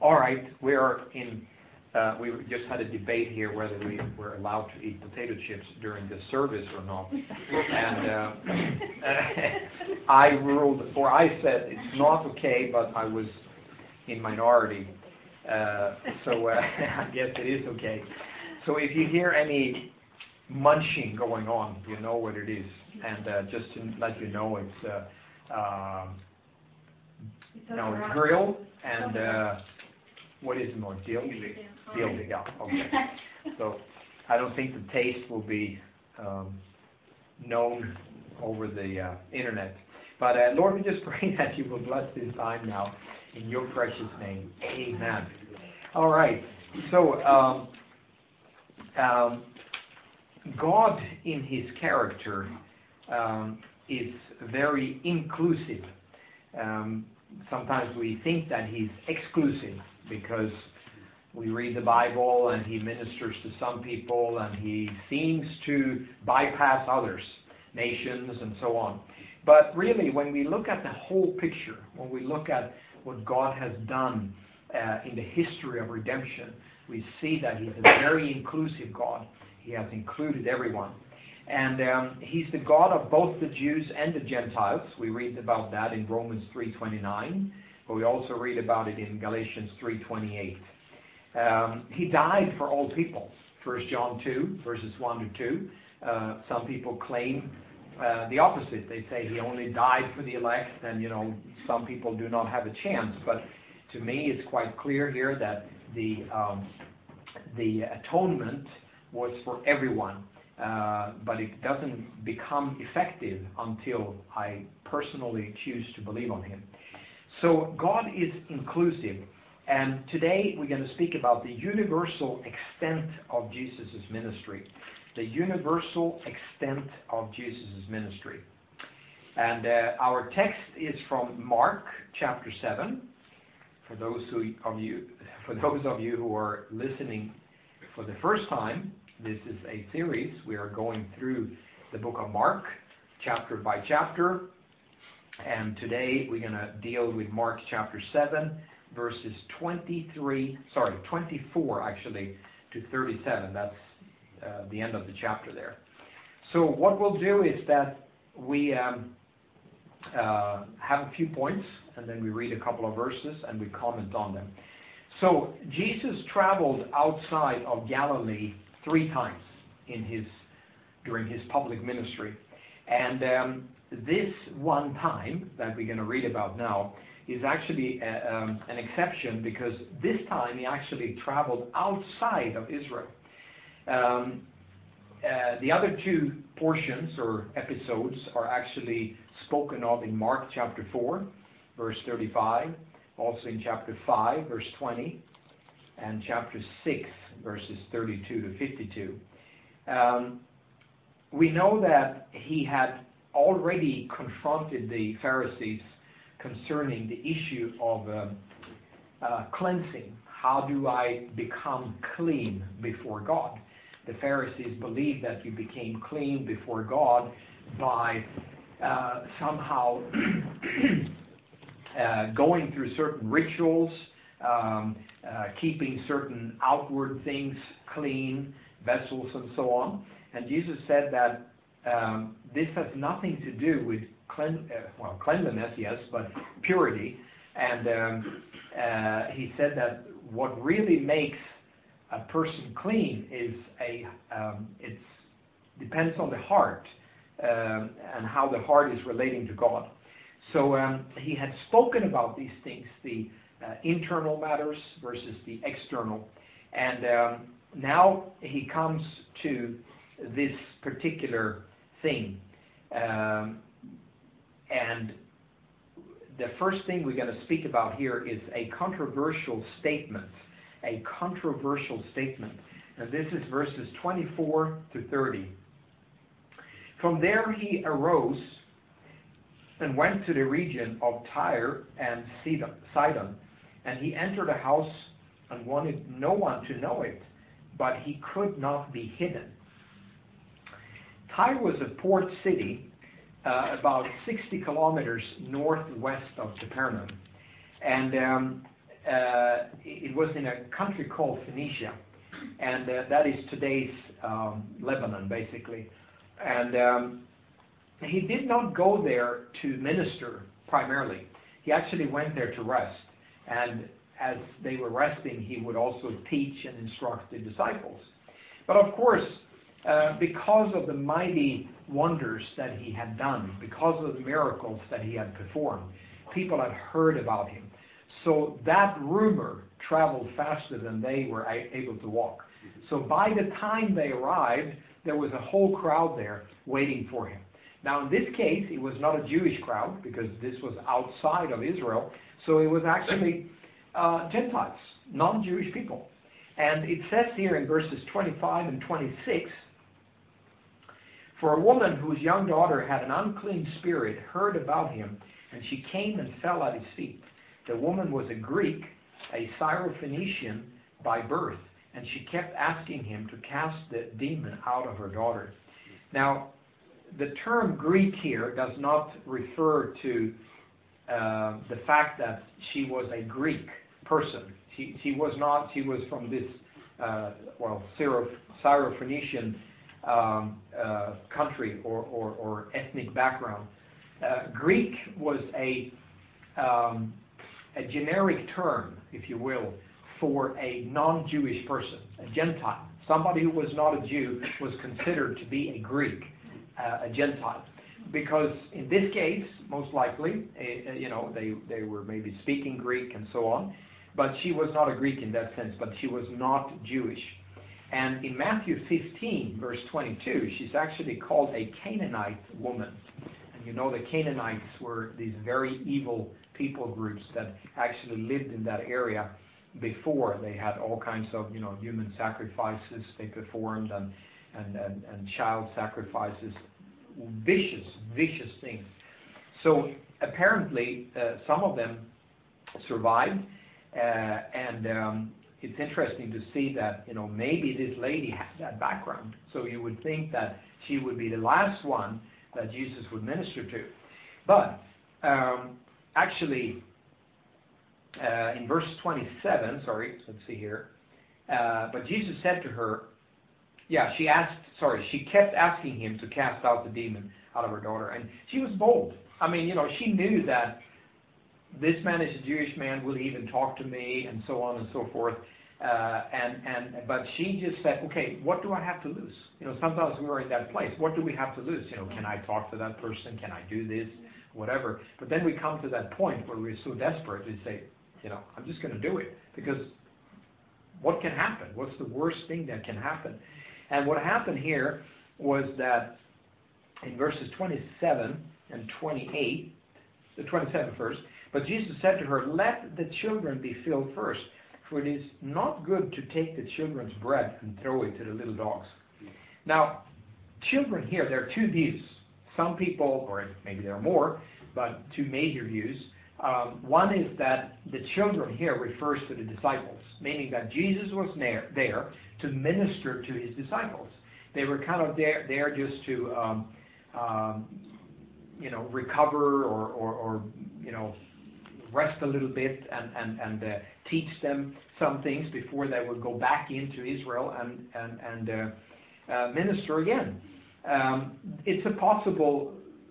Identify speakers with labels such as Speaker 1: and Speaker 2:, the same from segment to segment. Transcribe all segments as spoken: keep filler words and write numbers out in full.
Speaker 1: All right, we are in, uh, we just had a debate here whether we were allowed to eat potato chips during the service or not. And uh, I ruled, or I said it's not okay, but I was in minority. Uh, so uh, I guess it is okay. So if you hear any munching going on, you know what it is. And uh, just to let you know, it's, uh, uh, no, it's grill and... Uh, What is more? Dill? Dill, yeah. Okay. So I don't think the taste will be um, known over the uh, internet. But uh, Lord, we just pray that you will bless this time now in your precious name. Amen. All right. So um, um, God in his character um, is very inclusive. Um, sometimes we think that he's exclusive, because we read the Bible and he ministers to some people and he seems to bypass others, nations and so on. But really, when we look at the whole picture, when we look at what God has done uh, in the history of redemption, we see that he's a very inclusive God. He has included everyone. And um, he's the God of both the Jews and the Gentiles. We read about that in Romans three twenty-nine. But we also read about it in Galatians three twenty-eight. Um, he died for all people. First John two, verses one to two. Uh, some people claim uh, the opposite. They say he only died for the elect, and you know some people do not have a chance. But to me, it's quite clear here that the um, the atonement was for everyone. Uh, but it doesn't become effective until I personally choose to believe on him. So God is inclusive, and today we're going to speak about the universal extent of Jesus' ministry. The universal extent of Jesus' ministry. And uh, our text is from Mark chapter seven. For those who, of you, for those of you who are listening for the first time, this is a series. We are going through the book of Mark, chapter by chapter. And today we're going to deal with Mark chapter seven, verses twenty-three, sorry, twenty-four actually, to thirty-seven. That's uh, the end of the chapter there. So what we'll do is that we um, uh, have a few points, and then we read a couple of verses, and we comment on them. So Jesus traveled outside of Galilee three times in his during his public ministry. And um, this one time that we're going to read about now is actually a, um, an exception, because this time he actually traveled outside of Israel. Um, uh, the other two portions or episodes are actually spoken of in Mark chapter four, verse thirty-five, also in chapter five, verse twenty, and chapter six, verses thirty-two to fifty-two. Um, we know that he had already confronted the Pharisees concerning the issue of um, uh, cleansing. How do I become clean before God? The Pharisees believed that you became clean before God by uh, somehow uh, going through certain rituals, um, uh, keeping certain outward things clean, vessels and so on. And Jesus said that um, this has nothing to do with clean, uh, well, cleanliness, yes, but purity. And um, uh, he said that what really makes a person clean is a um, it depends on the heart um, and how the heart is relating to God. So um, he had spoken about these things, the uh, internal matters versus the external. And um, now he comes to this particular thing. Um, and the first thing we're going to speak about here is a controversial statement. A controversial statement. And this is verses twenty-four to thirty. From there he arose and went to the region of Tyre and Sidon. And he entered a house and wanted no one to know it, but he could not be hidden. Tyre was a port city uh, about sixty kilometers northwest of Capernaum. And um, uh, it was in a country called Phoenicia, and uh, that is today's um, Lebanon, basically. And um, he did not go there to minister primarily. He actually went there to rest. And as they were resting, he would also teach and instruct the disciples. But of course, uh, because of the mighty wonders that he had done, because of the miracles that he had performed, people had heard about him. So that rumor traveled faster than they were able to walk. So by the time they arrived, there was a whole crowd there waiting for him. Now in this case, it was not a Jewish crowd, because this was outside of Israel. So it was actually uh, Gentiles, non-Jewish people. And it says here in verses twenty-five and twenty-six, "For a woman whose young daughter had an unclean spirit heard about him, and she came and fell at his feet. The woman was a Greek, a Syrophoenician by birth, and she kept asking him to cast the demon out of her daughter." Now, the term Greek here does not refer to uh, the fact that she was a Greek person. She, she was not, she was from this, uh, well, Syro, Syrophoenician um, uh, country or, or, or ethnic background. Uh, Greek was a, um, a generic term, if you will, for a non-Jewish person, a Gentile. Somebody who was not a Jew was considered to be a Greek, uh, a Gentile. Because in this case, most likely, uh, you know, they, they were maybe speaking Greek and so on, but she was not a Greek in that sense, but she was not Jewish. And in Matthew fifteen, verse twenty-two, she's actually called a Canaanite woman. And you know the Canaanites were these very evil people groups that actually lived in that area before. They had all kinds of, you know, human sacrifices they performed, and, and, and, and child sacrifices, vicious, vicious things. So apparently uh, some of them survived, uh, and um, it's interesting to see that, you know, maybe this lady had that background. So you would think that she would be the last one that Jesus would minister to. But um, actually, uh, in verse twenty-seven, sorry, let's see here. Uh, but Jesus said to her, yeah, she asked, sorry, she kept asking him to cast out the demon out of her daughter. And she was bold. I mean, you know, she knew that this man is a Jewish man, will he even talk to me, and so on and so forth. Uh, and, and, but she just said, okay, what do I have to lose? You know, sometimes we are in that place. What do we have to lose? You know, can I talk to that person? Can I do this? Whatever. But then we come to that point where we're so desperate, we say, you know, I'm just going to do it. Because what can happen? What's the worst thing that can happen? And what happened here was that in verses twenty-seven and twenty-eight, the twenty-seven first, but Jesus said to her, "Let the children be filled first, for it is not good to take the children's bread and throw it to the little dogs." Now, children here, there are two views. Some people, or maybe there are more, but two major views. Um, one is that the children here refers to the disciples, meaning that Jesus was there, there to minister to his disciples. They were kind of there, there just to, um, um, you know, recover or, or, or, you know, rest a little bit and, and, and uh, teach them some things before they would go back into Israel and, and, and uh, uh, minister again. Um, it's a possible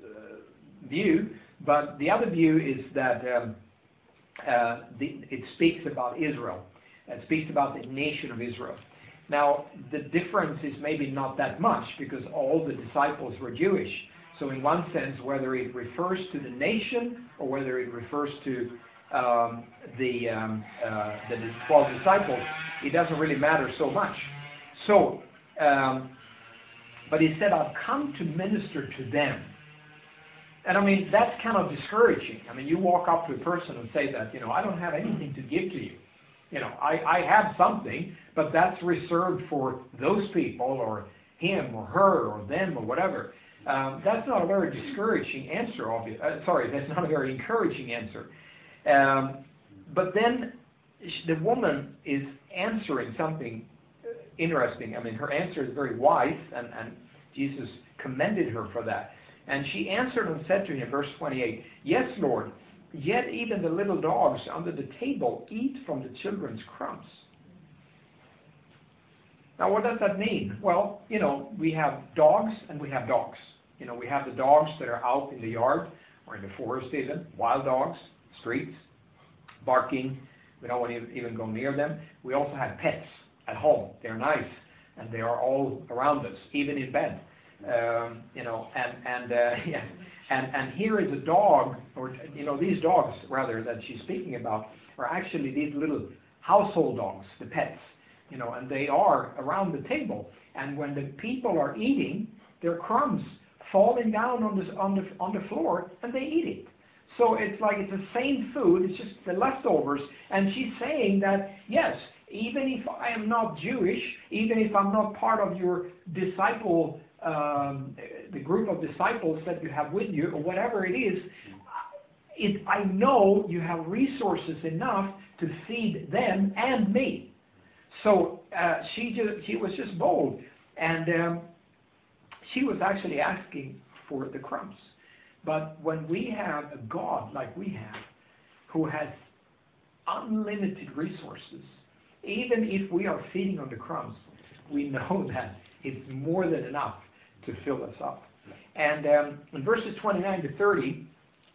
Speaker 1: uh, view. But the other view is that um, uh, the, it speaks about Israel. It speaks about the nation of Israel. Now, the difference is maybe not that much because all the disciples were Jewish. So in one sense, whether it refers to the nation or whether it refers to um, the, um, uh, the twelve disciples, it doesn't really matter so much. So, um, but he said, "I've come to minister to them." And I mean, that's kind of discouraging. I mean, you walk up to a person and say that, you know, I don't have anything to give to you. You know, I, I have something, but that's reserved for those people or him or her or them or whatever. Um, that's not a very discouraging answer, obviously. Uh, sorry, that's not a very encouraging answer. Um, but then the woman is answering something interesting. I mean, her answer is very wise, and, and Jesus commended her for that. And she answered and said to him, verse twenty-eight, "Yes, Lord, Yet even the little dogs under the table eat from the children's crumbs. Now, what does that mean? Well, you know, we have dogs and we have dogs. You know, we have the dogs that are out in the yard or in the forest even, wild dogs, streets, barking. We don't want to even go near them. We also have pets at home. They're nice, and they are all around us, even in bed. Um, you know, and and uh, yeah, and and here is a dog, or you know, these dogs rather that she's speaking about are actually these little household dogs, the pets. You know, and they are around the table. And when the people are eating, their crumbs falling down on the on the on the floor, and they eat it. So it's like it's the same food, it's just the leftovers. And she's saying that, yes, even if I am not Jewish, even if I'm not part of your disciple, um, the group of disciples that you have with you, or whatever it is, it, I know you have resources enough to feed them and me. So uh, she, just, she was just bold. And um, she was actually asking for the crumbs. But when we have a God like we have, who has unlimited resources, even if we are feeding on the crumbs, we know that it's more than enough to fill us up. And um, in verses twenty-nine to thirty,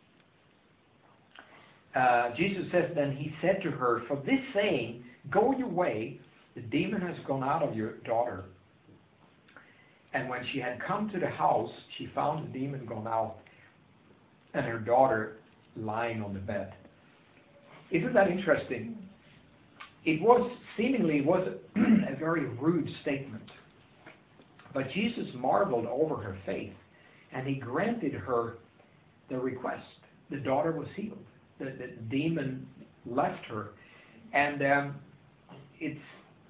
Speaker 1: uh, Jesus says, then he said to her, for this saying, go your way, the demon has gone out of your daughter. And when she had come to the house, she found the demon gone out, and her daughter lying on the bed. Isn't that interesting? It was, seemingly was a very rude statement. But Jesus marveled over her faith, and he granted her the request. The daughter was healed. The, the demon left her. And um, it's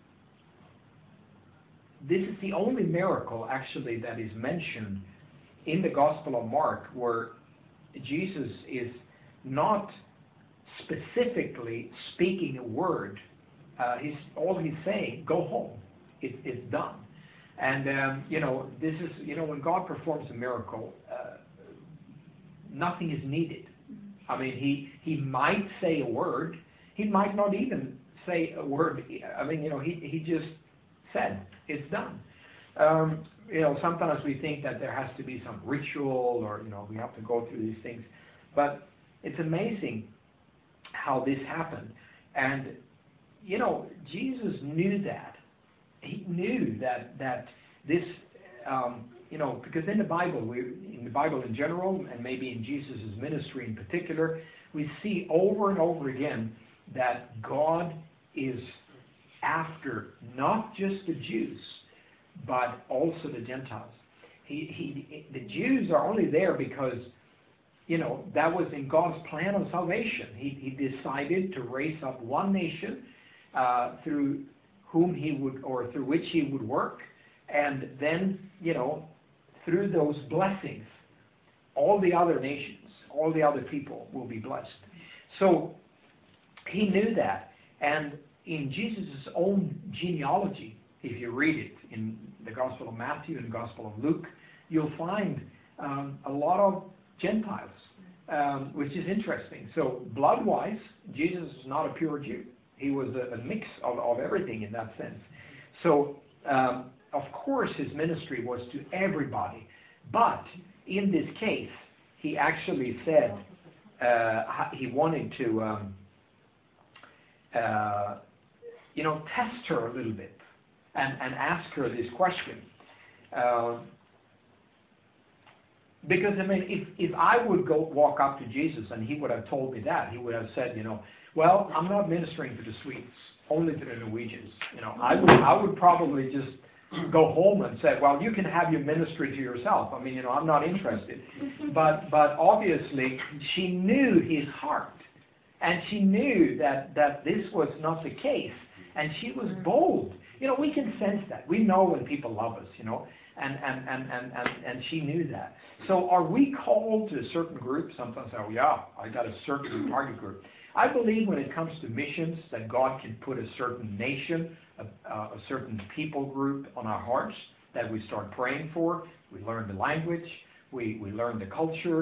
Speaker 1: this is the only miracle, actually, that is mentioned in the Gospel of Mark, where Jesus is not specifically speaking a word. Uh, he's all he's saying, go home. It, it's done. And um, you know, this is you know when God performs a miracle, uh, nothing is needed. I mean, he he might say a word. He might not even say a word. I mean, you know, he he just said it's done. Um, you know, sometimes we think that there has to be some ritual, or you know, we have to go through these things. But it's amazing how this happened. And you know, Jesus knew that. He knew that that this, um, you know, because in the Bible, we, in the Bible in general, and maybe in Jesus' ministry in particular, we see over and over again that God is after not just the Jews, but also the Gentiles. He, he, the Jews are only there because, you know, that was in God's plan of salvation. He, he decided to raise up one nation uh, through whom he would, or through which he would work, and then, you know, through those blessings, all the other nations, all the other people will be blessed. So he knew that, and in Jesus' own genealogy, if you read it in the Gospel of Matthew and the Gospel of Luke, you'll find um, a lot of Gentiles, um, which is interesting. So blood-wise, Jesus is not a pure Jew. He was a, a mix of, of everything in that sense. So, um, of course, his ministry was to everybody. But in this case, he actually said uh, he wanted to, um, uh, you know, test her a little bit and, and ask her this question. Uh, because, I mean, if, if I would go walk up to Jesus and he would have told me that, he would have said, you know, well, I'm not ministering to the Swedes, only to the Norwegians. You know, I would, I would probably just go home and say, well, you can have your ministry to yourself. I mean, you know, I'm not interested. But, but obviously, she knew his heart, and she knew that, that this was not the case, and she was bold. You know, we can sense that. We know when people love us, you know, and, and, and, and, and, and she knew that. So are we called to a certain group? Sometimes, oh, yeah, I got a certain target group. I believe when it comes to missions that God can put a certain nation, a, a certain people group on our hearts that we start praying for. We learn the language, we, we learn the culture,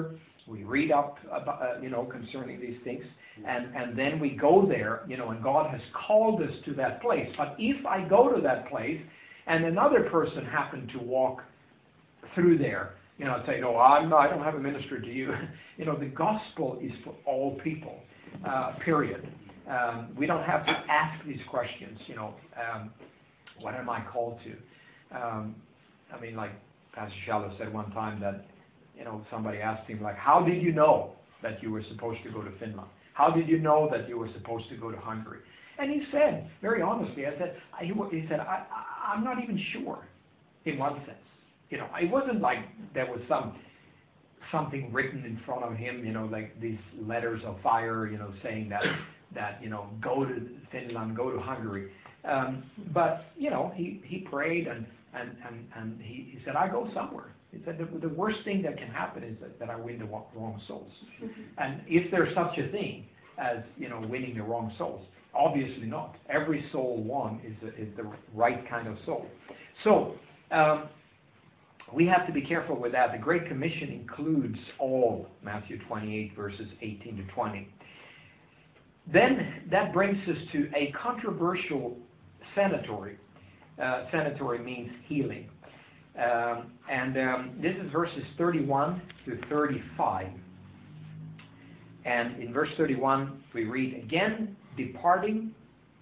Speaker 1: We read up about, uh, you know, concerning these things, and, and then we go there, you know, and God has called us to that place. But if I go to that place and another person happened to walk through there, you know, and say, no, I'm not, I don't have a ministry to you. You know, the gospel is for all people, uh, period. Um, we don't have to ask these questions, you know, um, what am I called to? Um, I mean, like Pastor Shallow said one time that, you know, somebody asked him, like, how did you know that you were supposed to go to Finland? How did you know that you were supposed to go to Hungary? And he said, very honestly, I said, I, he said, I, I, I'm not even sure, in one sense. You know, it wasn't like there was some something written in front of him, you know, like these letters of fire, you know, saying that, that you know, go to Finland, go to Hungary. Um, but, you know, he, he prayed and, and, and, and he, he said, I go somewhere. He said, the, the worst thing that can happen is that, that I win the wrong souls. And is there such a thing as, you know, winning the wrong souls? Obviously not. Every soul won is, a, is the right kind of soul. So, um, we have to be careful with that. The Great Commission includes all Matthew twenty-eight, verses eighteen to twenty. Then that brings us to a controversial sanatory. Uh, sanatory means healing. Um, and um, this is verses thirty-one to thirty-five. And in verse thirty-one, we read, again, departing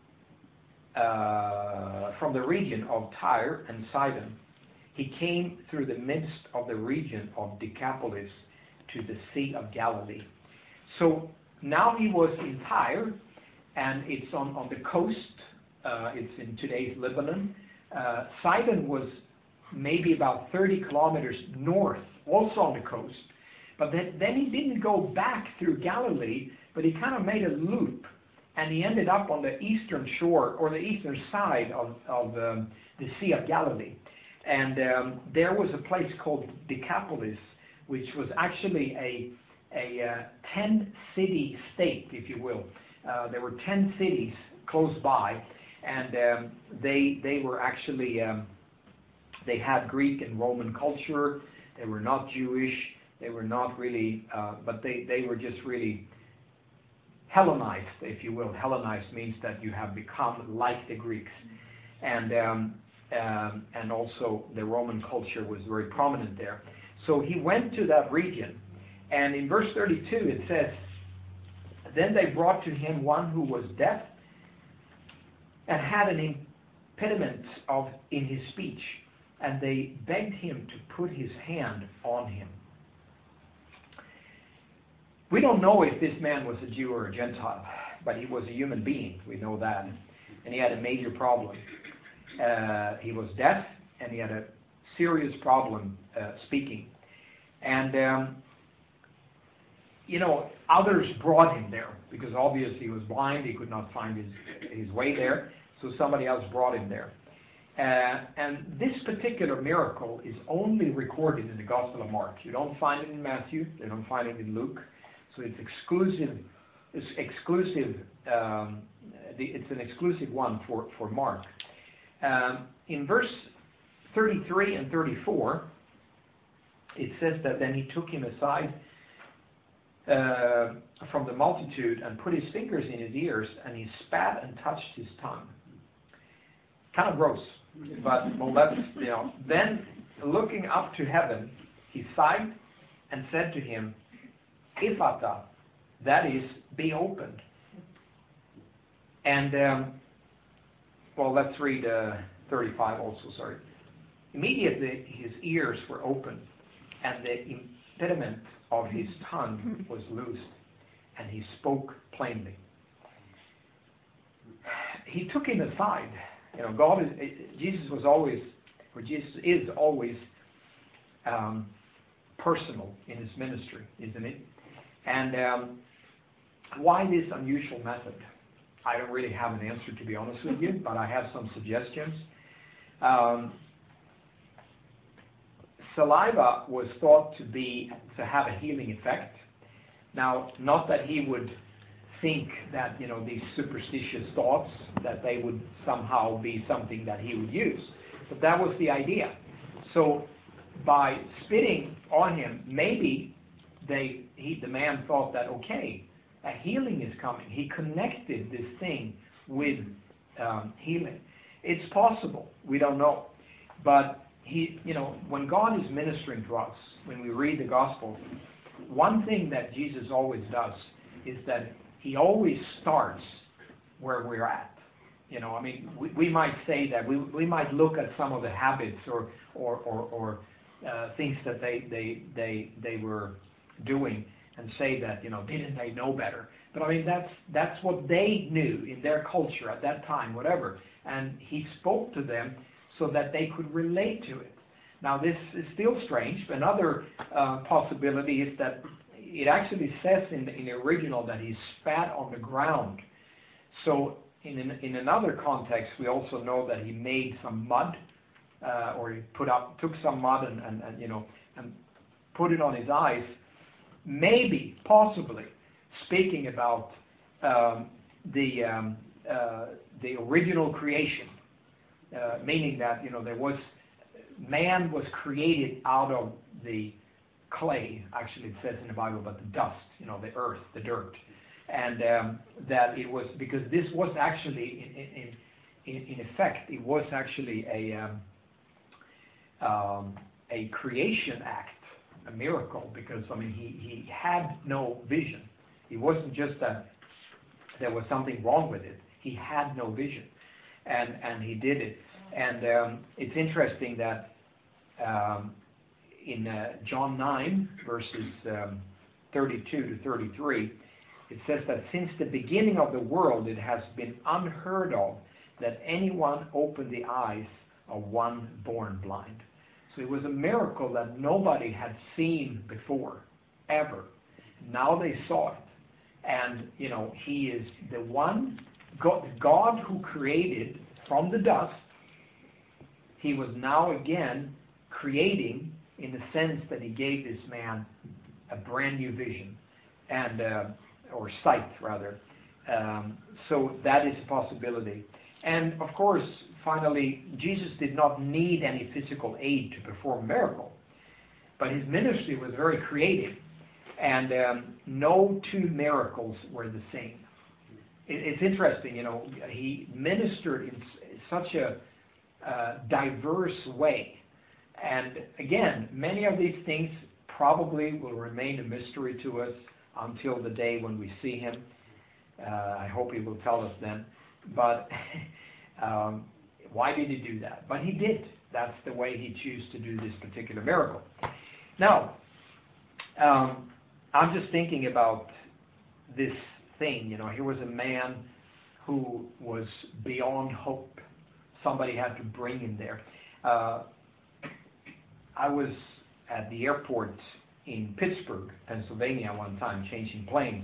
Speaker 1: uh, from the region of Tyre and Sidon, he came through the midst of the region of Decapolis to the Sea of Galilee. So now he was in Tyre, and it's on, on the coast. Uh, it's in today's Lebanon. Uh, Sidon was maybe about thirty kilometers north, also on the coast. But then, then he didn't go back through Galilee, but he kind of made a loop, and he ended up on the eastern shore, or the eastern side of, of um, the Sea of Galilee. And um, there was a place called Decapolis, which was actually a, a uh, ten-city state, if you will. Uh, there were ten cities close by, and um, they they were actually, um, they had Greek and Roman culture. They were not Jewish. They were not really, uh, but they, they were just really Hellenized, if you will. Hellenized means that you have become like the Greeks. And um, Um, and also the Roman culture was very prominent there. So he went to that region, and in verse thirty-two it says, then they brought to him one who was deaf and had an impediment of in his speech, and they begged him to put his hand on him. We don't know if this man was a Jew or a Gentile, but he was a human being, we know that, and he had a major problem. Uh, he was deaf, and he had a serious problem uh, speaking. And, um, you know, others brought him there, because obviously he was blind, he could not find his, his way there, so somebody else brought him there. Uh, and this particular miracle is only recorded in the Gospel of Mark. You don't find it in Matthew, you don't find it in Luke, so it's exclusive, it's exclusive, um, the, it's an exclusive one for, for Mark. Um, in verse thirty-three and thirty-four, it says that then he took him aside uh, from the multitude and put his fingers in his ears, and he spat and touched his tongue. Kind of gross, but well, that's, you know. Then, looking up to heaven, he sighed and said to him, Ephata, that is, be opened. And um, Well, let's read uh, thirty-five also, sorry. Immediately his ears were opened, and the impediment of his tongue was loosed, and he spoke plainly. He took him aside. You know, God is, Jesus was always, or Jesus is always um, personal in his ministry, isn't it? And um, why this unusual method? I don't really have an answer, to be honest with you, but I have some suggestions. Um, saliva was thought to be to have a healing effect. Now, not that he would think that, you know, these superstitious thoughts, that they would somehow be something that he would use, but that was the idea. So by spitting on him, maybe they, he, the man thought that, okay, a healing is coming. He connected this thing with um, healing. It's possible. We don't know. But he, you know, when God is ministering to us, when we read the Gospel, one thing that Jesus always does is that he always starts where we're at. You know, I mean, we, we might say that we we might look at some of the habits or or or, or uh, things that they they they they were doing and say that, you know, didn't they know better? But I mean, that's that's what they knew in their culture at that time, whatever. And he spoke to them so that they could relate to it. Now, this is still strange. Another uh, possibility is that it actually says in the, in the original that he spat on the ground. So in an, in another context, we also know that he made some mud, uh, or he put up took some mud and, and, and you know and put it on his eyes. Maybe, possibly, speaking about um, the um, uh, the original creation, uh, meaning that, you know, there was man was created out of the clay. Actually, it says in the Bible, but the dust, you know, the earth, the dirt, and um, that it was because this was actually in in, in effect it was actually a um, um, a creation act. A miracle, because I mean he, he had no vision. It wasn't just that there was something wrong with it. He had no vision, and and he did it. And um, it's interesting that um, in uh, John nine verses um, thirty-two to thirty-three, it says that since the beginning of the world it has been unheard of that anyone opened the eyes of one born blind. So it was a miracle that nobody had seen before, ever. Now they saw it. And, you know, he is the one, God, God who created from the dust. He was now again creating in the sense that he gave this man a brand new vision, and uh, or sight, rather. Um, so that is a possibility. And, of course, finally, Jesus did not need any physical aid to perform a miracle. But his ministry was very creative. And um, no two miracles were the same. It, it's interesting, you know, he ministered in s- such a uh, diverse way. And, again, many of these things probably will remain a mystery to us until the day when we see him. Uh, I hope he will tell us then. But um, why did he do that? But he did. That's the way he chose to do this particular miracle. Now, um, I'm just thinking about this thing. You know, here was a man who was beyond hope. Somebody had to bring him there. Uh, I was at the airport in Pittsburgh, Pennsylvania one time, changing planes.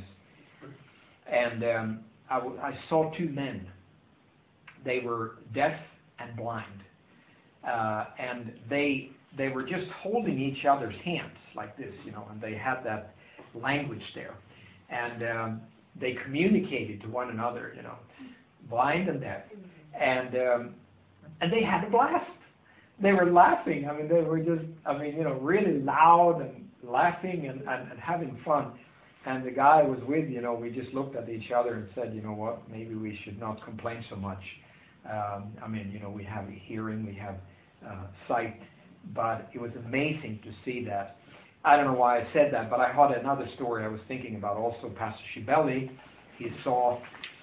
Speaker 1: And um, I, w- I saw two men. They were deaf and blind. Uh, and they they were just holding each other's hands like this, you know, and they had that language there. And um, they communicated to one another, you know, blind and deaf. And um, and they had a blast. They were laughing. I mean, they were just, I mean, you know, really loud and laughing and, and, and having fun. And the guy I was with, you know, we just looked at each other and said, you know what, maybe we should not complain so much. Um, I mean, you know, we have hearing, we have uh, sight, but it was amazing to see that. I don't know why I said that, but I had another story I was thinking about also. Pastor Shibeli, he saw,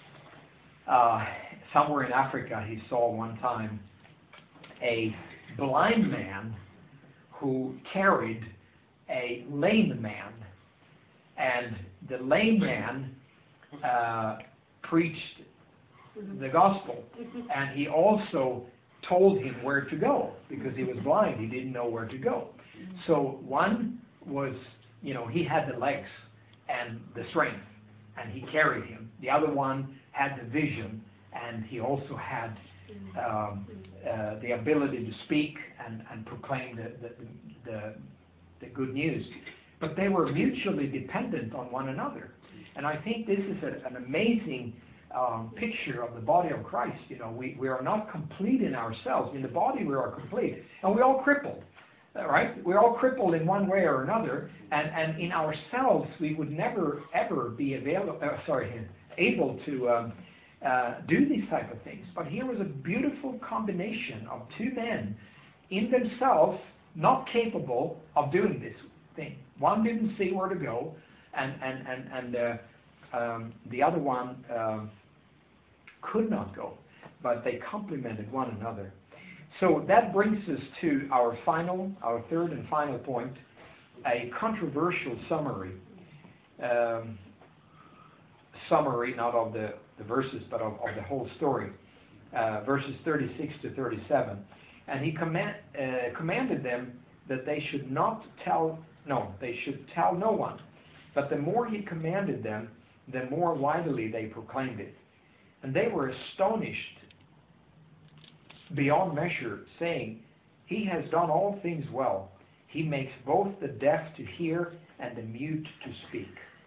Speaker 1: uh, somewhere in Africa, he saw one time a blind man who carried a lame man. And the lame man uh, preached the gospel, and he also told him where to go, because he was blind. He didn't know where to go. So one was, you know, he had the legs and the strength, and he carried him. The other one had the vision, and he also had um, uh, the ability to speak and, and proclaim the, the, the, the good news. But they were mutually dependent on one another. And I think this is a, an amazing um, picture of the body of Christ. You know, we, we are not complete in ourselves. In the body we are complete. And we're all crippled. Uh, right? We're all crippled in one way or another, and, and in ourselves we would never ever be available. Uh, sorry, able to um, uh, do these type of things. But here was a beautiful combination of two men in themselves not capable of doing this thing. One didn't see where to go, and and and and uh, um, the other one uh, could not go, but they complemented one another. So that brings us to our final, our third and final point, a controversial summary. Um, summary, not of the, the verses, but of, of the whole story. Uh, verses thirty-six to thirty-seven. And he command, uh, commanded them that they should not tell, no, they should tell no one. But the more he commanded them, the more widely they proclaimed it. And they were astonished beyond measure, saying, He has done all things well. He makes both the deaf to hear and the mute to speak.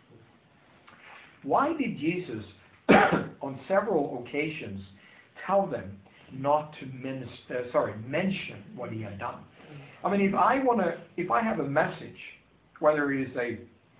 Speaker 1: Why did Jesus, on several occasions, tell them not to minister, sorry, mention what he had done? I mean, if I want to, if I have a message, whether it is a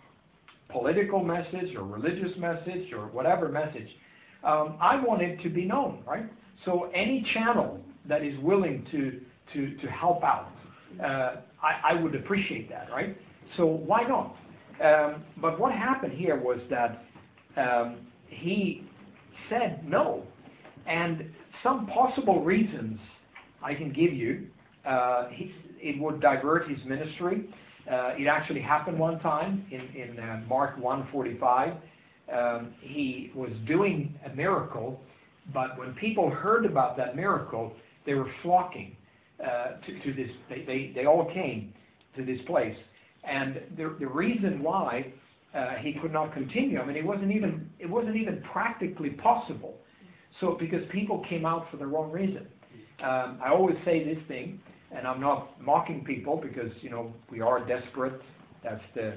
Speaker 1: political message or religious message or whatever message, um, I want it to be known, right? So any channel that is willing to to to help out, uh, I, I would appreciate that, right? So why not? Um, but what happened here was that um, he said no, and some possible reasons I can give you. Uh, he, it would divert his ministry. Uh, it actually happened one time in in uh, Mark one forty-five. Um, he was doing a miracle, but when people heard about that miracle, they were flocking uh, to, to this. They, they, they all came to this place, and the, the reason why uh, he could not continue, I mean, it wasn't even it wasn't even practically possible. So because people came out for the wrong reason. Um, I always say this thing, and I'm not mocking people because you know we are desperate. That's the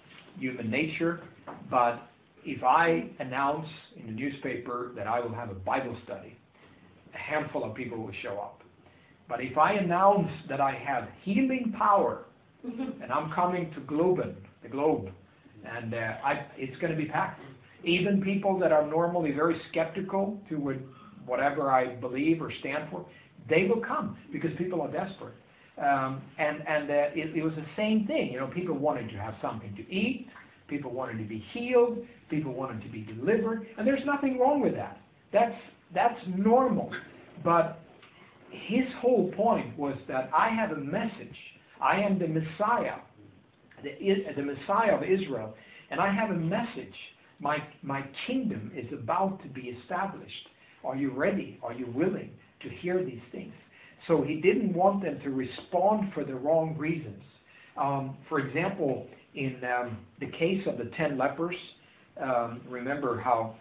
Speaker 1: human nature. But if I announce in the newspaper that I will have a Bible study, a handful of people will show up. But if I announce that I have healing power, and I'm coming to Globen, the Globe, and uh, I, it's going to be packed. Even people that are normally very skeptical to whatever I believe or stand for, they will come because people are desperate. Um, and and uh, it, it was the same thing. You know, people wanted to have something to eat. People wanted to be healed. People wanted to be delivered. And there's nothing wrong with that. That's that's normal. But his whole point was that I have a message. I am the Messiah, the, the Messiah of Israel, and I have a message. My my kingdom is about to be established. Are you ready? Are you willing to hear these things? So he didn't want them to respond for the wrong reasons. Um, for example, in um, the case of the ten lepers, um, remember how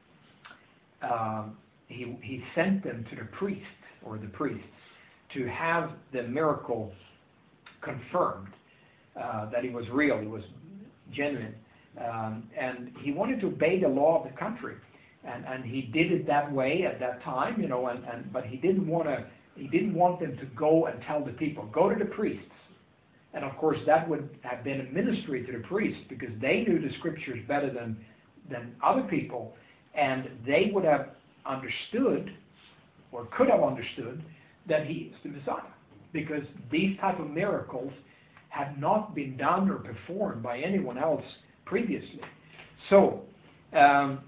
Speaker 1: um, he, he sent them to the priest, or the priests, to have the miracle confirmed, uh, that it was real, it was genuine. Um, and he wanted to obey the law of the country. And, and he did it that way at that time, you know, and, and but he didn't want to, he didn't want them to go and tell the people, go to the priests. And of course that would have been a ministry to the priests because they knew the scriptures better than, than other people. And they would have understood, or could have understood, that he is the Messiah. Because these type of miracles had not been done or performed by anyone else previously. So, um,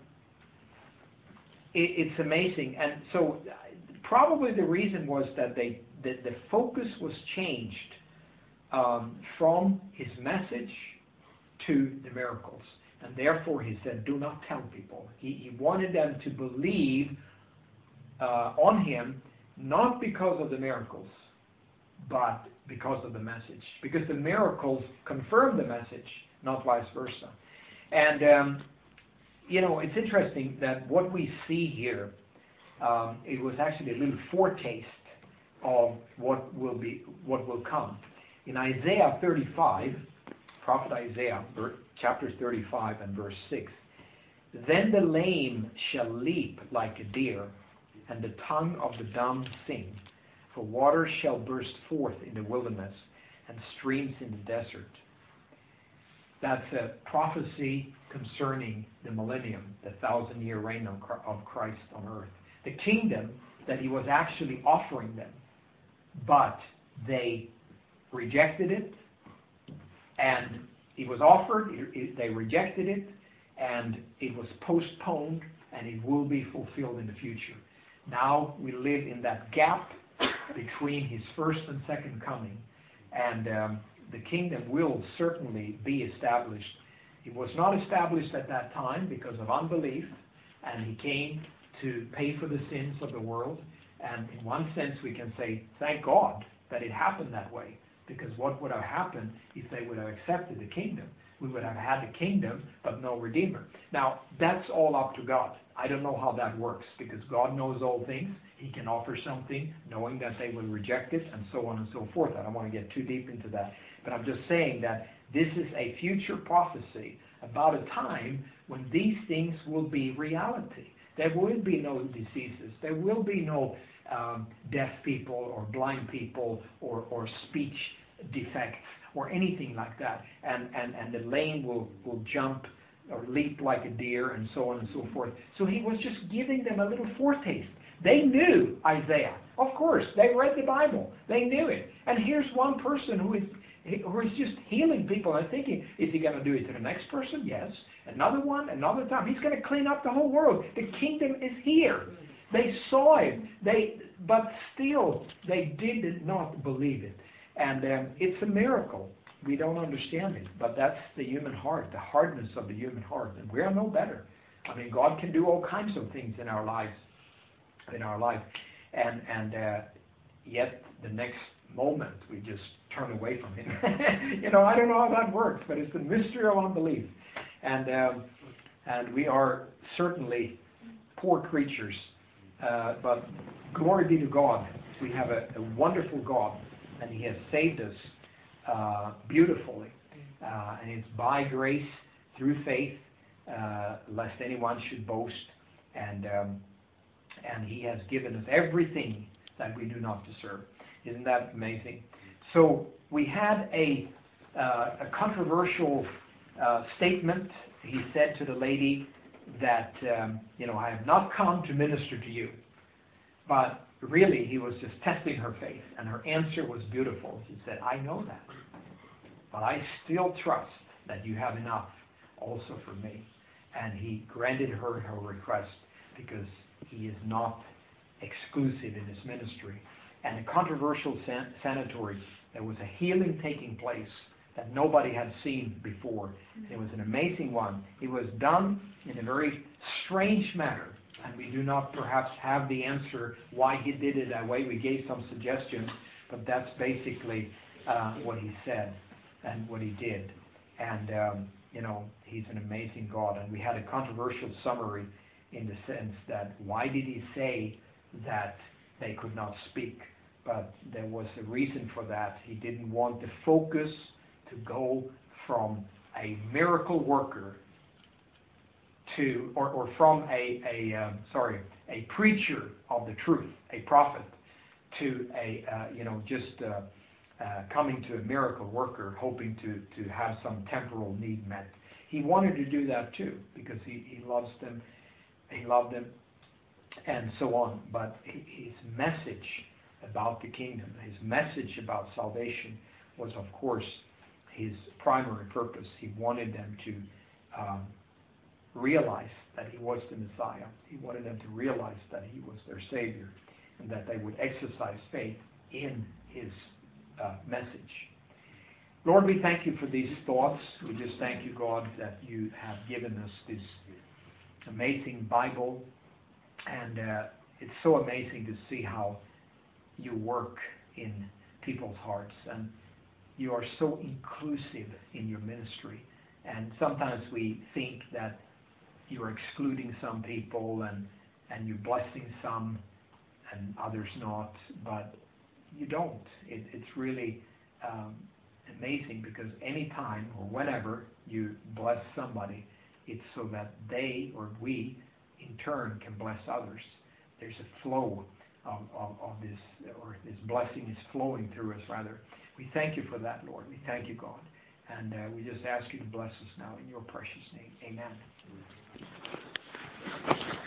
Speaker 1: it, it's amazing. And so probably the reason was that they that the focus was changed um, from his message to the miracles. And therefore he said, do not tell people. He, he wanted them to believe uh, on him, not because of the miracles, but because of the message. Because the miracles confirm the message, not vice versa. And, um, you know, it's interesting that what we see here, um, it was actually a little foretaste of what will be, what will come. In Isaiah thirty-five, prophet Isaiah, chapter thirty-five and verse six, then the lame shall leap like a deer, and the tongue of the dumb sing. For waters shall burst forth in the wilderness,
Speaker 2: and streams in the desert. That's a prophecy concerning the millennium, the thousand-year reign of Christ on earth. The kingdom that he was actually offering them, but they rejected it, and it was offered, it, it, they rejected it, and it was postponed, and it will be fulfilled in the future. Now we live in that gap between his first and second coming, and um, the kingdom will certainly be established. It was not established at that time because of unbelief, and he came to pay for the sins of the world. And in one sense we can say, thank God that it happened that way, because what would have happened if they would have accepted the kingdom? We would have had the kingdom, but no Redeemer. Now, that's all up to God. I don't know how that works, because God knows all things. He can offer something knowing that they will reject it, and so on and so forth. I don't want to get too deep into that. But I'm just saying that this is a future prophecy about a time when these things will be reality. There will be no diseases. There will be no um, deaf people or blind people or, or speech defects or anything like that. And, and, and the lame will, will jump or leap like a deer and so on and so forth. So he was just giving them a little foretaste. They knew Isaiah. Of course, they read the Bible. They knew it. And here's one person who is who is just healing people and thinking, is he going to do it to the next person? Yes. Another one, another time. He's going to clean up the whole world. The kingdom is here. They saw it, they, but still they did not believe it. And um, it's a miracle. We don't understand it, but that's the human heart, the hardness of the human heart. And we are no better. I mean, God can do all kinds of things in our lives, in our life, and and uh, yet the next moment we just turn away from Him. You know, I don't know how that works, but it's the mystery of unbelief, and um, and we are certainly poor creatures. Uh, but glory be to God. We have a, a wonderful God, and He has saved us uh, beautifully, uh, and it's by grace through faith, uh, lest anyone should boast, and um, and He has given us everything that we do not deserve. Isn't that amazing? So we had a uh, a controversial uh, statement. He said to the lady that um, you know, I have not come to minister to you, but really he was just testing her faith, and her answer was beautiful. She said, I know that, but I still trust that you have enough also for me. And he granted her her request because he is not exclusive in his ministry. And a controversial san- sanatory, there was a healing taking place that nobody had seen before. It was an amazing one. It was done in a very strange manner, and we do not perhaps have the answer why he did it that way. We gave some suggestions, but that's basically uh, what he said and what he did. And, um, you know, he's an amazing God. And we had a controversial summary in the sense that why did he say that they could not speak? But there was a reason for that. He didn't want the focus to go from a miracle worker to, or, or from a, a um, sorry, a preacher of the truth, a prophet, to a, uh, you know, just uh, uh, coming to a miracle worker, hoping to, to have some temporal need met. He wanted to do that too, because he, he loves them, he loved them, and so on. But his message about the kingdom, his message about salvation was, of course, his primary purpose. He wanted them to um, realize that he was the Messiah. He wanted them to realize that he was their Savior, and that they would exercise faith in his uh, message. Lord, we thank you for these thoughts. We just thank you, God, that you have given us this amazing Bible, and uh, it's so amazing to see how you work in people's hearts, and you are so inclusive in your ministry. And sometimes we think that you're excluding some people and, and you're blessing some and others not, but you don't. It, it's really um, amazing, because anytime or whenever you bless somebody, it's so that they or we in turn can bless others. There's a flow of, of, of this, or this blessing is flowing through us, rather. We thank you for that, Lord. We thank you, God. And uh, we just ask you to bless us now in your precious name. Amen.